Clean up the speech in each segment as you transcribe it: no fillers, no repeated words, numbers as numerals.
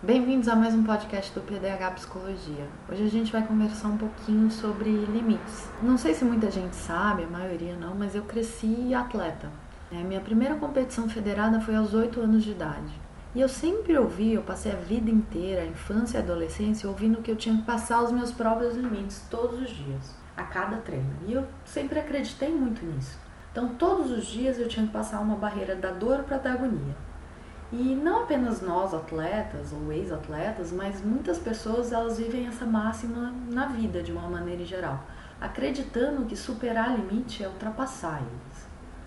Bem-vindos a mais um podcast do PDH Psicologia. Hoje a gente vai conversar um pouquinho sobre limites. Não sei se muita gente sabe, a maioria não, mas eu cresci atleta. Minha primeira competição federada foi aos 8 anos de idade. E eu sempre ouvi, eu passei a vida inteira, a infância e a adolescência, ouvindo que eu tinha que passar os meus próprios limites todos os dias, a cada treino. E eu sempre acreditei muito nisso. Então todos os dias eu tinha que passar uma barreira da dor para a da agonia. E não apenas nós, atletas ou ex-atletas, mas muitas pessoas elas vivem essa máxima na vida de uma maneira geral, acreditando que superar limite é ultrapassar eles.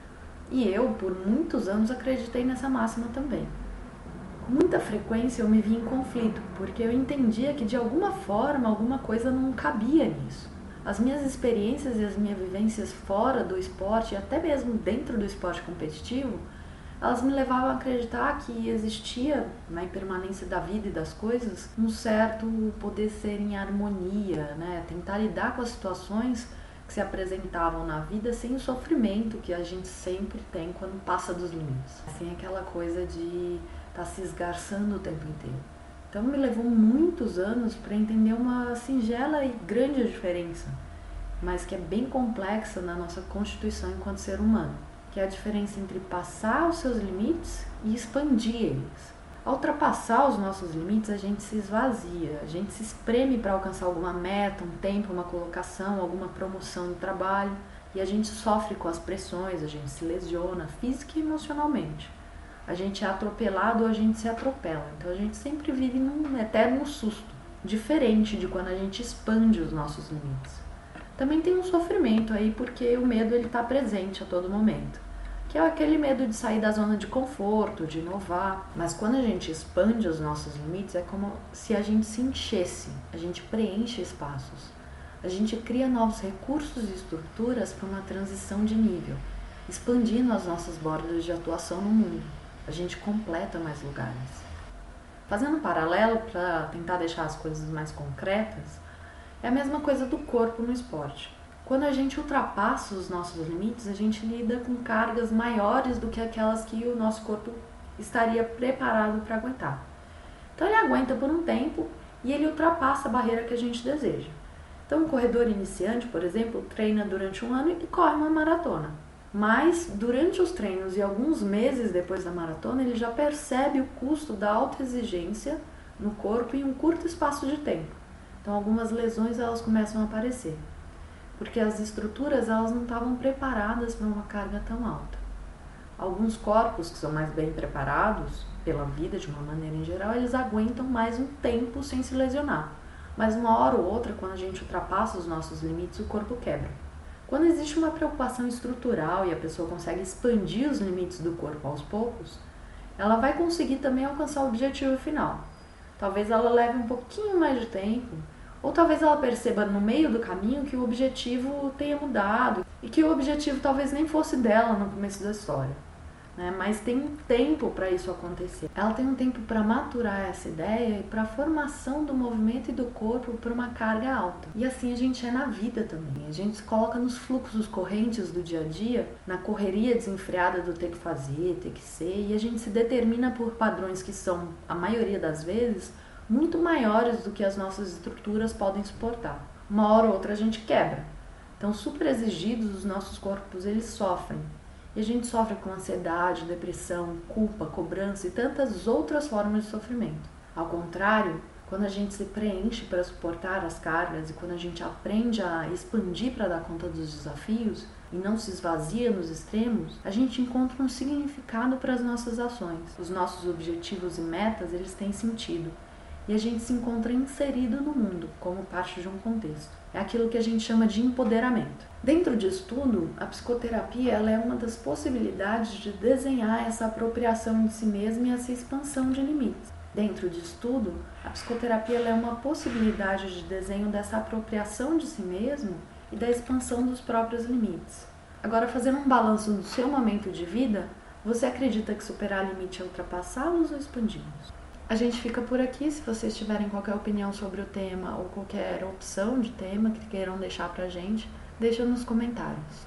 E eu, por muitos anos, acreditei nessa máxima também. Com muita frequência eu me vi em conflito, porque eu entendia que de alguma forma, alguma coisa não cabia nisso. As minhas experiências e as minhas vivências fora do esporte, e até mesmo dentro do esporte competitivo, elas me levavam a acreditar que existia, na impermanência da vida e das coisas, um certo poder ser em harmonia, tentar lidar com as situações que se apresentavam na vida sem o sofrimento que a gente sempre tem quando passa dos limites. Sem aquela coisa de estar se esgarçando o tempo inteiro. Então me levou muitos anos para entender uma singela e grande diferença, mas que é bem complexa na nossa constituição enquanto ser humano, que é a diferença entre passar os seus limites e expandir eles. Ao ultrapassar os nossos limites, a gente se esvazia, a gente se espreme para alcançar alguma meta, um tempo, uma colocação, alguma promoção no trabalho, e a gente sofre com as pressões, a gente se lesiona física e emocionalmente. A gente é atropelado ou a gente se atropela, então a gente sempre vive num eterno susto, diferente de quando a gente expande os nossos limites. Também tem um sofrimento aí, porque o medo está presente a todo momento, que é aquele medo de sair da zona de conforto, de inovar. Mas quando a gente expande os nossos limites, é como se a gente se enchesse, a gente preenche espaços. A gente cria novos recursos e estruturas para uma transição de nível, expandindo as nossas bordas de atuação no mundo. A gente completa mais lugares. Fazendo um paralelo para tentar deixar as coisas mais concretas, é a mesma coisa do corpo no esporte. Quando a gente ultrapassa os nossos limites, a gente lida com cargas maiores do que aquelas que o nosso corpo estaria preparado para aguentar. Então ele aguenta por um tempo e ele ultrapassa a barreira que a gente deseja. Então um corredor iniciante, por exemplo, treina durante um ano e corre uma maratona. Mas durante os treinos e alguns meses depois da maratona, ele já percebe o custo da alta exigência no corpo em um curto espaço de tempo. Então algumas lesões elas começam a aparecer, porque as estruturas elas não estavam preparadas para uma carga tão alta. Alguns corpos que são mais bem preparados pela vida de uma maneira em geral, eles aguentam mais um tempo sem se lesionar. Mas uma hora ou outra, quando a gente ultrapassa os nossos limites, o corpo quebra. Quando existe uma preocupação estrutural e a pessoa consegue expandir os limites do corpo aos poucos, ela vai conseguir também alcançar o objetivo final. Talvez ela leve um pouquinho mais de tempo, ou talvez ela perceba no meio do caminho que o objetivo tenha mudado e que o objetivo talvez nem fosse dela no começo da história. Mas tem um tempo para isso acontecer. Ela tem um tempo para maturar essa ideia e para a formação do movimento e do corpo para uma carga alta. E assim a gente é na vida também. A gente se coloca nos fluxos correntes do dia a dia, na correria desenfreada do ter que fazer, ter que ser, e a gente se determina por padrões que são, a maioria das vezes, muito maiores do que as nossas estruturas podem suportar. Uma hora ou outra a gente quebra. Então, super exigidos, os nossos corpos eles sofrem. E a gente sofre com ansiedade, depressão, culpa, cobrança e tantas outras formas de sofrimento. Ao contrário, quando a gente se preenche para suportar as cargas e quando a gente aprende a expandir para dar conta dos desafios e não se esvazia nos extremos, a gente encontra um significado para as nossas ações. Os nossos objetivos e metas, eles têm sentido. E a gente se encontra inserido no mundo, como parte de um contexto. É aquilo que a gente chama de empoderamento. Dentro disso tudo, a psicoterapia ela é uma das possibilidades de desenhar essa apropriação de si mesmo e essa expansão de limites. Dentro disso tudo, a psicoterapia ela é uma possibilidade de desenho dessa apropriação de si mesmo e da expansão dos próprios limites. Agora, fazendo um balanço do seu momento de vida, você acredita que superar limite é ultrapassá-los ou expandi-los? A gente fica por aqui. Se vocês tiverem qualquer opinião sobre o tema ou qualquer opção de tema que queiram deixar pra gente, deixa nos comentários.